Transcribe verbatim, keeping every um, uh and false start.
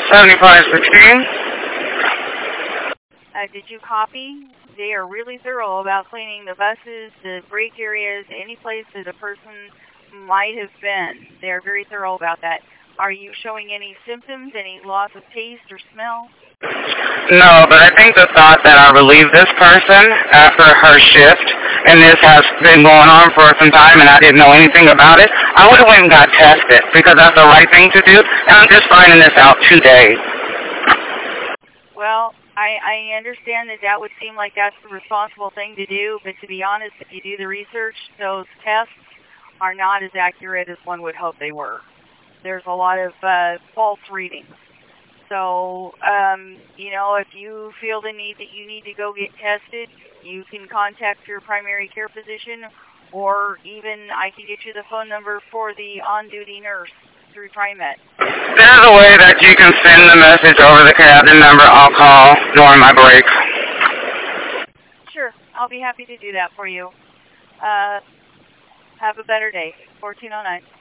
seventy-five sixteen. Uh, did you copy? They are really thorough about cleaning the buses, the break areas, any place that a person might have been. They're very thorough about that. Are you showing any symptoms, any loss of taste or smell? No, but I think the thought that I relieved this person after her shift, and this has been going on for some time, and I didn't know anything about it, I would have went and got tested, because that's the right thing to do, and I'm just finding this out today. Well, I, I understand that that would seem like that's the responsible thing to do, but to be honest, if you do the research, those tests are not as accurate as one would hope they were. There's a lot of uh, false readings. So, um, you know, if you feel the need that you need to go get tested, you can contact your primary care physician, or even I can get you the phone number for the on-duty nurse through TriMet. There's a way that you can send the message over the cabin number. I'll call during my break. Sure, I'll be happy to do that for you. Uh, have a better day. fourteen oh nine.